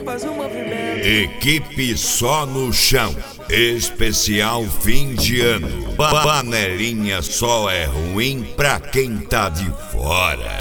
faz um movimento. Equipe só no chão. Especial fim de ano. Panelinha só é ruim pra quem tá de fora.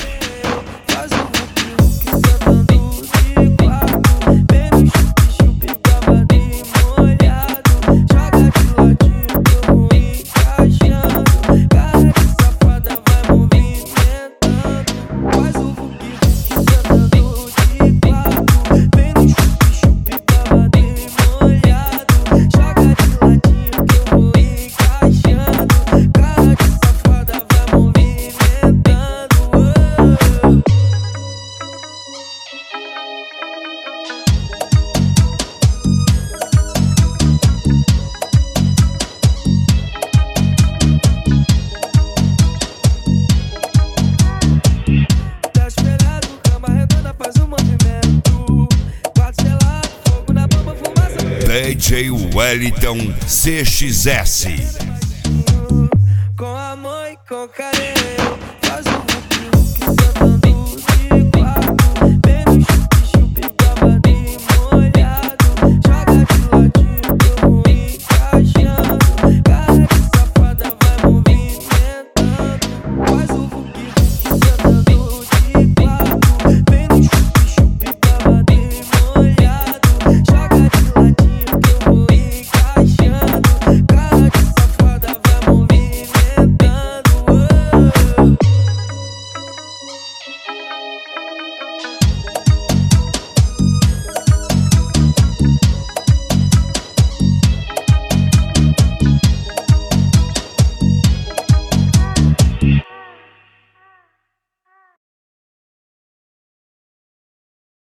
DJ Wellington CXS. Com amor e com carinho, faz